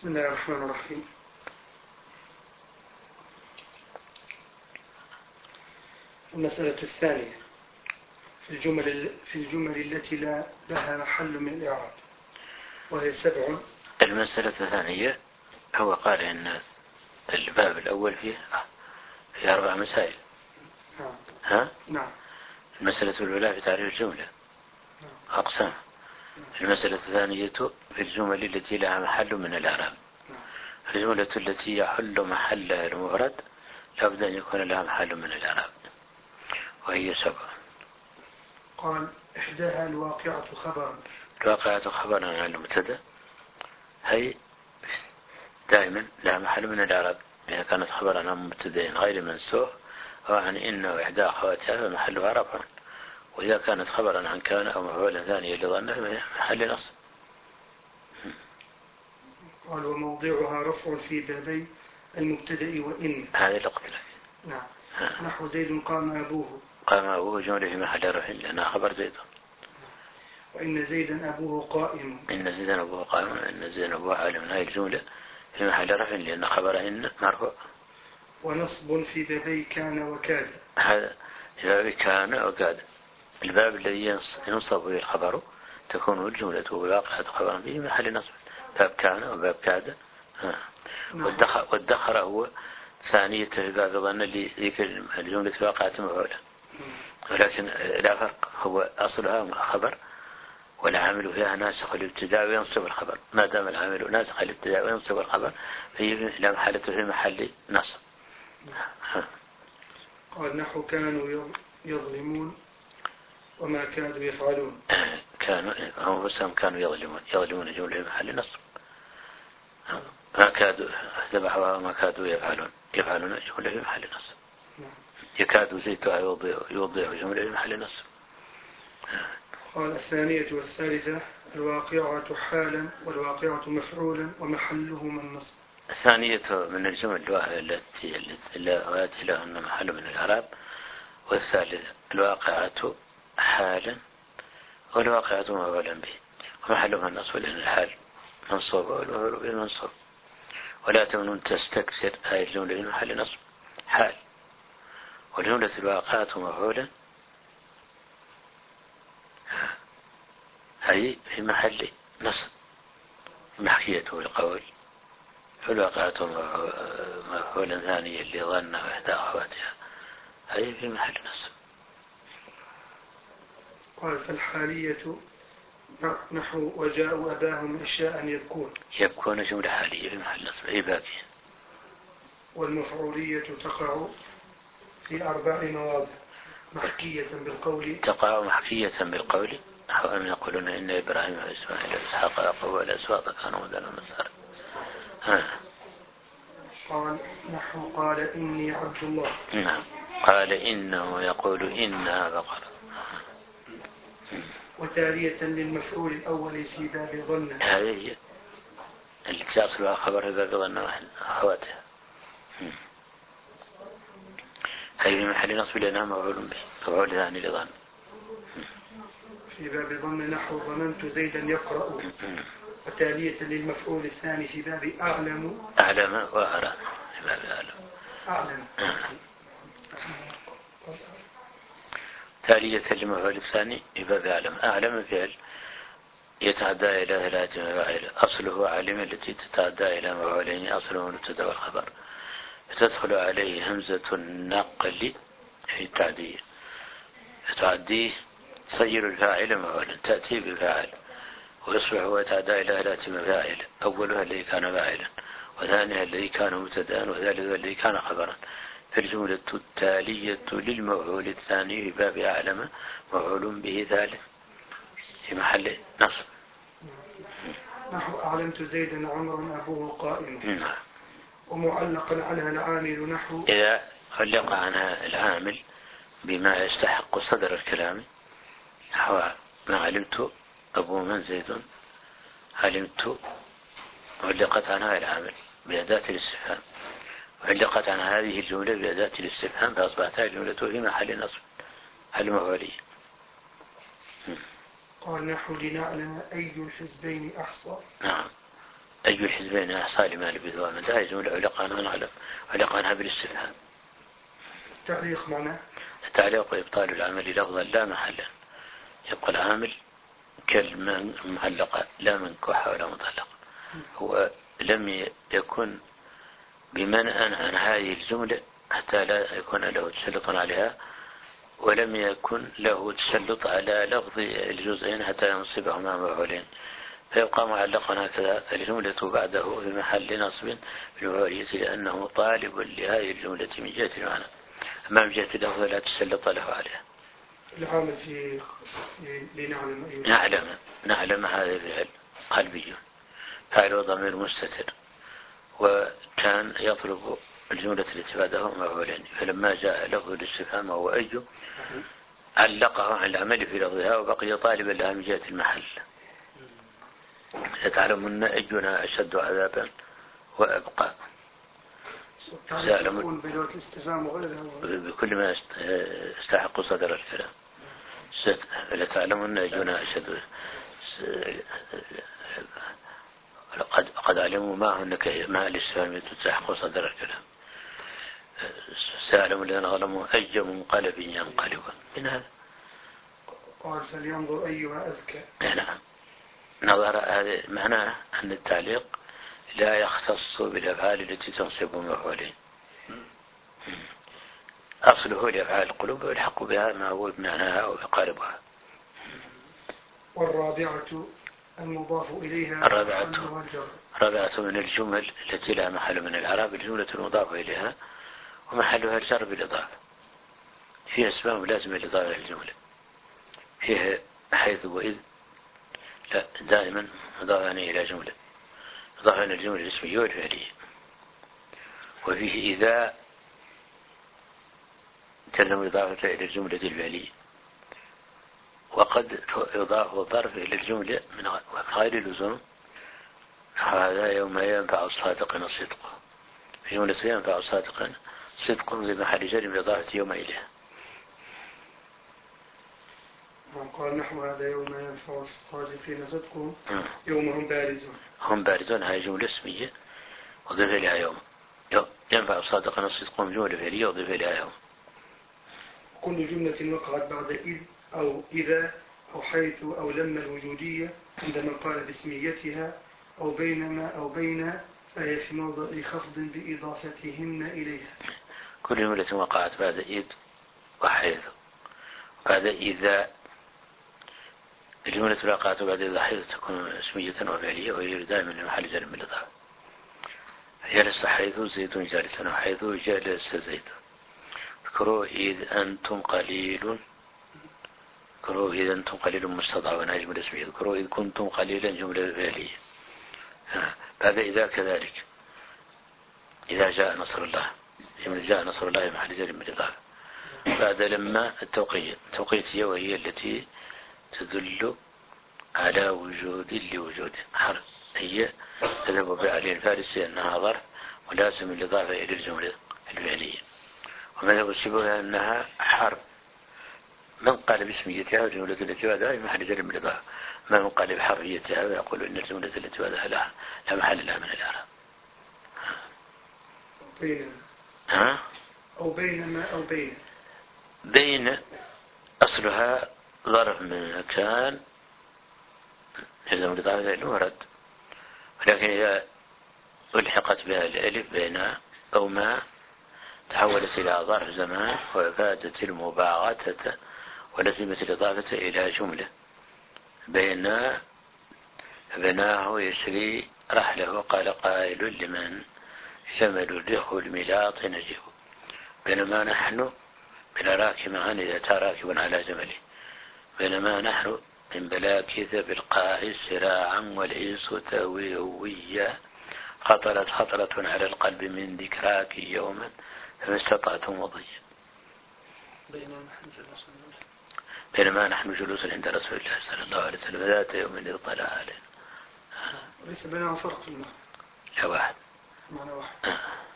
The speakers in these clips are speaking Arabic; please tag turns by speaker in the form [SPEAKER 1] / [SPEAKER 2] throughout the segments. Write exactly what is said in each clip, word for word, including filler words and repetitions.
[SPEAKER 1] بسم الله الرحمن الرحيم. المسألة الثانية في الجمل في الجمل التي لا لها محل من الإعراب، وهي سبع.
[SPEAKER 2] المسألة الثانية هو قال إن الباب الأول فيه في أربع مسائل.
[SPEAKER 1] نعم.
[SPEAKER 2] ها؟
[SPEAKER 1] نعم.
[SPEAKER 2] المسألة الأولى في تعريف الجملة أقسام. المسألة الثانية في الجمل التي لها محل من الإعراب. الجملة التي يحل محلها المفرد لابد أن يكون لها محل من الإعراب، وهي سبع.
[SPEAKER 1] قال إحداها الواقعة خبرا.
[SPEAKER 2] الواقعة خبرا عن المبتدأ، هي دائما لها محل من الإعراب إذا كانت خبرا عن مبتدأ غير منسوخ أو عن إن وإحدى أخواتها فمحلها رفع، وإذا كانت خبرا عن كان أو مفعولا ثانيا لظنه فمحل نصب.
[SPEAKER 1] قال وموضعها رفع في بابي المبتدأ وإن.
[SPEAKER 2] هذه القبلة.
[SPEAKER 1] نعم. نحو زيد قام أبوه.
[SPEAKER 2] قام أبوه جملة في محل رفع لأنها خبر زيد.
[SPEAKER 1] وإن زيدا أبوه قائم.
[SPEAKER 2] إن زيدا أبوه قائم. إن زيدا أبوه عالم. هذه الجملة في محل رفع لأن خبر إن مرفوع.
[SPEAKER 1] ونصب في بابي كان وكاد.
[SPEAKER 2] هذا باب كان وكاد. الباب الذي ينصب به الخبر تكون الجملة والواقعة خبرا به محل نصب. باب كان وباب كاد. والدخر, والدخر هو ثانية في باب ظن اللي ذكر الجملة الواقعة مفعولة، ولكن لا فرق، هو أصلها خبر والعامل فيها ناسخ الابتداء وينصب الخبر. ما دام العامل ناسخ الابتداء وينصب الخبر فهي لا محل في محل نصب.
[SPEAKER 1] قال نحو كانوا يظلمون وما كانوا يفعلون.
[SPEAKER 2] كانوا هم كانوا يظلمون. يظلمون جملة في محل نصب. ما كادوا ذبحوها وما كادوا يفعلون. يفعلون جملة في محل نصب. يكاد زيتها يوضع يوضع جملة في محل نصب.
[SPEAKER 1] قال الثانية والثالثة الواقعة حالا والواقعة مفعولا ومحلهما النصب.
[SPEAKER 2] الثانية من الجمل التي التي لهن محل من الإعراب، والثالثة الواقعة حالا والواقعة مفعولا به ومحلهما النصب لأن الحال منصوب والمفعول به منصوب. ولا تمنن تستكثر هذه الجملة في محل نصب حال. والجملة الواقعة مفعولا هذه في محل نصب محكيته بالقول. فالواقعة مفعولا ثانيا اللي ظن إحدى أخواتها هذه في محل نصب.
[SPEAKER 1] قال فالحالية نحو وجاءوا أباهم عشاء يبكون.
[SPEAKER 2] يبكون جملة حالية في محل نصب أي باكين.
[SPEAKER 1] والمفعولية تقع في أربع مواضع محكية بالقول.
[SPEAKER 2] تقع محكية بالقول نحو أن يقولون إن إبراهيم وإسماعيل وإسحاق ويعقوب والأسباط كانوا هودا ونصارى.
[SPEAKER 1] قال نحو قال إني عبد الله.
[SPEAKER 2] نعم. قال إنه يقول إنها بقرة.
[SPEAKER 1] وتالية للمفعول الأول في باب ظن.
[SPEAKER 2] هذه هي اللي تصلها خبر في باب ظن أخواتها. هذه في محل نصب لأنها مفعول به مفعول ثاني لظن.
[SPEAKER 1] في باب ظن نحو ظننت زيدا يقرأ. وتالية للمفعول الثاني في باب أعلم.
[SPEAKER 2] أعلم وأرى في باب أعلم.
[SPEAKER 1] أعلم.
[SPEAKER 2] تالية للمفعول الثاني في باب أعلم. أعلم فعل يتعدى إلى ثلاثة مفاعل. أصله علم التي تتعدى إلى مفعولين أصله المبتدأ والخبر، فتدخل عليه همزة النقل في التعدية فتعديه تصير الفاعل مفعولا تأتي بفاعل ويصبح هو يتعدى إلى ثلاث مفاعل. أولها الذي كان فاعلا، وثانيها الذي كان مبتدأ، وثالثها الذي كان خبرا. فالجملة التالية للمفعول الثاني في باب أعلم مفعول به ثالث في محل نصب.
[SPEAKER 1] نحو أعلمت زيدا عمرا أبوه قائم. ومعلقا عنها العامل نحو
[SPEAKER 2] إذا علق عنها العامل بما يستحق صدر الكلام نحو ما علمت أبو من زيد. علمت علقت عنها العامل بأداة الاستفهام، وعلقت عن هذه الجملة بأداة الاستفهام فأصبحت الجملة في محل نصب المفعولية.
[SPEAKER 1] قال نحو لنعلم أي الحزبين أحصى.
[SPEAKER 2] نعم. أي الحزبين أحصى لما لبثوا أمدا هاي جملة علق عنها نعلم علق عنها بالاستفهام.
[SPEAKER 1] التعليق معناه
[SPEAKER 2] التعليق إبطال العمل لفظا لا محلا، يبقى العامل كالمعلقة لا منكوحة ولا مطلقة. هو لم يكن بمنأ عن هذه الجملة حتى لا يكون له تسلط عليها، ولم يكن له تسلط على لفظ الجزئين حتى ينصبهما مفعولين، فيبقى معلقا هكذا الجملة بعده في محل نصب بالمفعولية لأنه طالب لهذه الجملة من جهة المعنى، أما من جهة اللفظ لا تسلط له عليها.
[SPEAKER 1] العامل في لنعلم
[SPEAKER 2] نعلم نعلم هذا فعل قلبي، فعل ضمير مستتر، وكان يطلب الجملة التي بعده مفعولين، فلما جاء لفظ الاستفهام وهو أي علقه عن العمل في لفظها وبقي طالبا لها من جهة المحل. يتعلمون أينا أشد عذابا وأبقى.
[SPEAKER 1] سألمون
[SPEAKER 2] بكل ما استحق صدر الكلام. لتعلمون أينا أشد قد قد علموا ما هناك ما الاستفهام تستحق صدر الكلام. سألهم الذين ظلموا أي منقلب ينقلب من هذا.
[SPEAKER 1] قال فلينظر أيها أذكى.
[SPEAKER 2] نعم، نظر هذا معناه أن التعليق لا يختص بالأفعال التي تنصب مفعولين، أصله لأفعال القلوب والحق بها ما هو بمعناها وبقاربها.
[SPEAKER 1] والرابعة المضاف إليها
[SPEAKER 2] الرابعة الرابعة من الجمل التي لا محل من الإعراب الجملة المضاف إليها ومحلها الجر بالإضافة. فيها أسباب لازمة لإضافة الجملة، فيها حيث وإذ لا دائما مضافة إلى جملة، إضافة إلى الجملة الاسمية والفعلية. وفيه إذا تلزم إضافة إلى الجملة الفعلية، وقد يضاف الظرف إلى الجملة من غير اللزوم. هذا يوم ينفع الصادق صدقه، في جملة ينفع الصادق صدق بمحل جر بإضافة يوم إليها.
[SPEAKER 1] قال نحو هذا يوم ينفع الصادقين صدقهم يوم هم بارزون.
[SPEAKER 2] هم بارزون هذه جملة اسمية وضيف إليها يوم. ينفع الصادقين صدقهم جملة فعلية وضيف إليها يوم.
[SPEAKER 1] كل جملة وقعت بعد إذ أو إذا أو حيث أو لما الوجودية عندما قال باسميتها أو بينما أو بين فهي في موضع خفض بإضافتهن إليها.
[SPEAKER 2] كل جملة وقعت بعد إذ وحيث بعد إذا، الجملة وقعت بعد إذا حيث تكون اسمية وفعلية وهي دائما لمحل جر من الإضافة. جلس حيث زيد جالسا وحيث جالس زيد. اذكروا إذ أنتم قليل، اذكروا إذ أنتم قليل مستضعفون هذه جملة اسمية. اذكروا إذ كنتم قليلا جملة فعلية. بعد إذا كذلك إذا جاء نصر الله، جملة جاء نصر الله محل جر من الإضافة. بعد لما التوقية التوقيتية وهي التي تدل على وجود لوجود حرف، هي تذهب بعلي الفارسي أنها ظرف ولازم الإضافة إلى الجملة الفعلية. ومذهب الشبه أنها حرف من قال باسميتها والجملة التي بعدها محل جر من الإضافة، ما من قال بحرفيتها ويقول إن الجملة التي بعدها لا لا محل لها من الإعراب.
[SPEAKER 1] بين
[SPEAKER 2] ها
[SPEAKER 1] أو بينما أو بين
[SPEAKER 2] بين أصلها ظرف من مكان يلزم الإضافة إلى المفرد، ولكن إذا ألحقت بها الألف بين أو ما تحولت إلى ظرف زمان وفادت المباغتة ولزمت الإضافة إلى جملة. بين بناه يسري رحله وقال قائل لمن شمل الرخ الملاط نجيب. بينما نحن بلا راكب معا إذا تراكب على جمله. بينما نحن من بلاكث بالقاع سراعا والإنس تاويويا خطرت خطرة على القلب من ذكراك يوما فما استطعتم وضيا. بينما نحن جلوس عند رسول الله صلى الله عليه وسلم ذات يوم إذ طلع علينا.
[SPEAKER 1] ليس بينهم فرق في المعنى.
[SPEAKER 2] لا واحد.
[SPEAKER 1] معنى واحد. آه.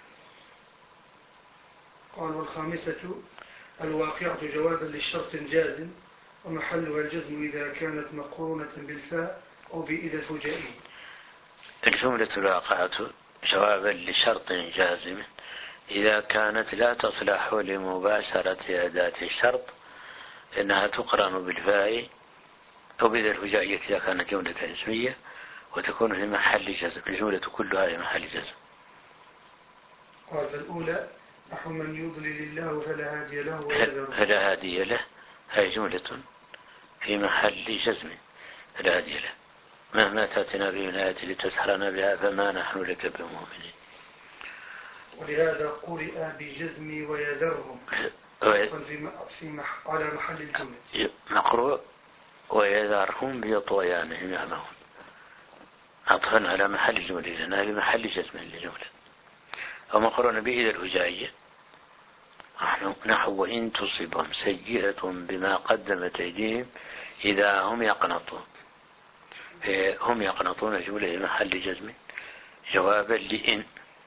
[SPEAKER 1] قال والخامسة الواقعة جوابا للشرط الجازم ومحلها الجزم إذا كانت مقرونة بالفاء أو بإذا فجائي.
[SPEAKER 2] الجملة الواقعة جوابا لشرط جازم إذا كانت لا تصلح لمباشرة أداة الشرط إنها تقرن بالفاء أو بذا الهجائية إذا كانت جملة اسمية وتكون في محل جزم. الجملة كلها في محل جزم.
[SPEAKER 1] قال الأولى نحو من يضلل الله فلا هادي له
[SPEAKER 2] فلا هادي له هي جملة في محل جزم فلا هادي له مهما تأتنا به من آية لتسحرنا بها فما نحن لك بمؤمنين.
[SPEAKER 1] ولهذا قرئ بجزم ويذرهم في مح... على محل الجملة
[SPEAKER 2] مقروء ويذرهم بطغيانهم يعمهون عطفا على محل الجملة لأنها بمحل جزم للجملة. أو مقرون به إلى الهجائية نحو وإن تصبهم سيئة بما قدمت أيديهم إذا هم يقنطون. هم يقنطون جملة في محل جزم جوابا لإن.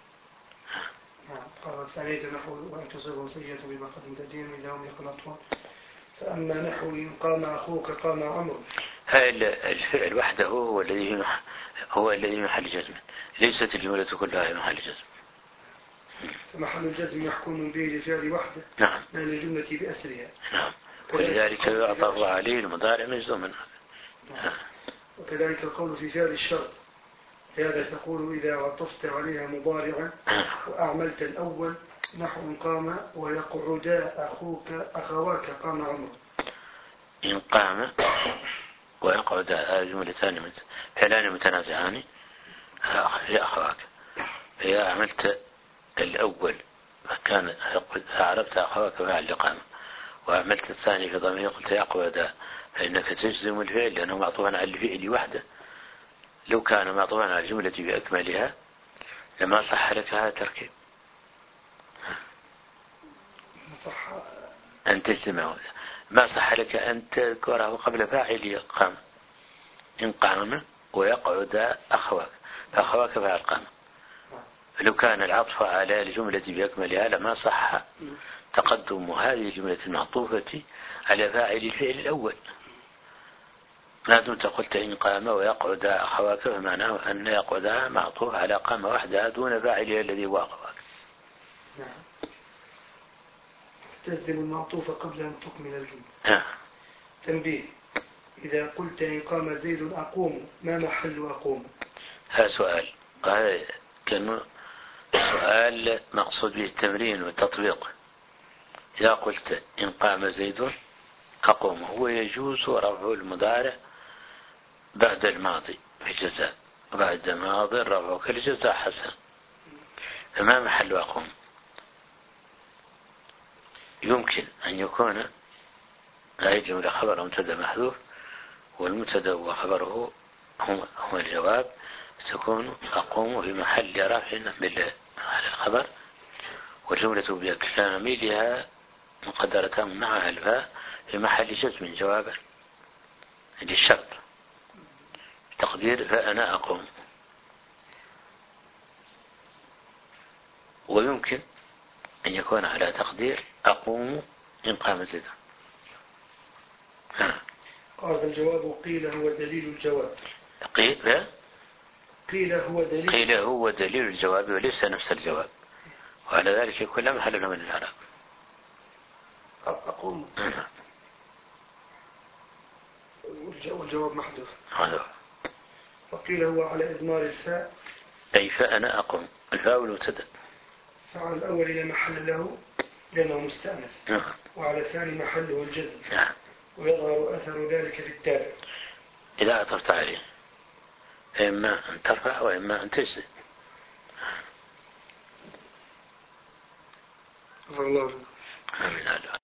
[SPEAKER 1] قال ثانية نحو وإن تصبهم سيئة بما قدمت أيديهم إذا هم يقنطون. فأما نحو إن قام أخوك قام عمرو
[SPEAKER 2] هذا الفعل وحده هو الذي هو الذي محل جزم ليست الجملة كلها في محل جزم.
[SPEAKER 1] فمحل الجزم يحكم به لفعل وحده
[SPEAKER 2] نعم
[SPEAKER 1] لا للجملة بأسرها.
[SPEAKER 2] نعم ولذلك يعطف عليه المضارع مجزوما.
[SPEAKER 1] نعم. وكذلك القول في فعل الشرط هذا تقول إذا عطفت عليها مضارعا وأعملت الأول نحو قام ويقعدا أخوك أخواك قام عمرو.
[SPEAKER 2] إن قام ويقعدا جملتان فعلان متنازعان يا أخواك فإذا عملت الأول كان عرفت أخواك فعل لقام وعملت الثاني في ضمير قلت يقعدا فإنك تجزم الفعل لأنه معطوفا على الفعل وحده. لو كان معطوفا على الجملة بأكملها لما صح لك هذا التركيب
[SPEAKER 1] صح
[SPEAKER 2] أن تجزمه. ما صح لك أن تذكره قبل فاعل قام. إن قام ويقعد أخواك فأخواك فعل قام. لو كان العطف على الجملة بأكملها لما صح تقدم هذه الجملة المعطوفة على فاعل الفعل الأول. ما دمت قلت إن قام ويقعد أخواك فمعناه أن يقعدها معطوف على قام وحدها دون فاعلها الذي هو أخواك.
[SPEAKER 1] نعم. تلزم المعطوف قبل أن تكمل الجملة.
[SPEAKER 2] نعم.
[SPEAKER 1] تنبيه إذا قلت إن قام زيد أقوم ما محل أقوم؟
[SPEAKER 2] هذا سؤال هذا كان سؤال مقصود به التمرين والتطبيق. إذا قلت إن قام زيد أقوم هو يجوز رفع المضارع بعد الماضي في الجزاء بعد ماضي رفعه كالجزاء حسن. فما محل أقوم؟ يمكن أن يكون هذه الجملة خبر مبتدا محذوف والمبتدا وخبره هو الجواب تكون أقوم في محل رفع على الخبر والجملة بكاملها مقدرة مع الفاء في محل جزم جوابا للشرط تقدير فأنا أقوم. ويمكن أن يكون على تقدير أقوم إن قام زيد.
[SPEAKER 1] هذا الجواب قيل هو دليل الجواب.
[SPEAKER 2] قيل
[SPEAKER 1] قيل هو دليل
[SPEAKER 2] قيل هو دليل الجواب وليس نفس الجواب وعلى ذلك يكون لا محل له من الإعراب.
[SPEAKER 1] أقوم والجواب محذوف. وقيل هو على إضمار الفاء
[SPEAKER 2] أي فأنا أقوم الفاء والمبتدا.
[SPEAKER 1] فعلى الأول لا محل له لأنه مستأنف
[SPEAKER 2] نعم.
[SPEAKER 1] وعلى الثاني محله الجزم.
[SPEAKER 2] نعم.
[SPEAKER 1] ويظهر أثر ذلك في التابع
[SPEAKER 2] إذا عطفت عليه إما أن ترفع وإما أن تجزم.
[SPEAKER 1] الله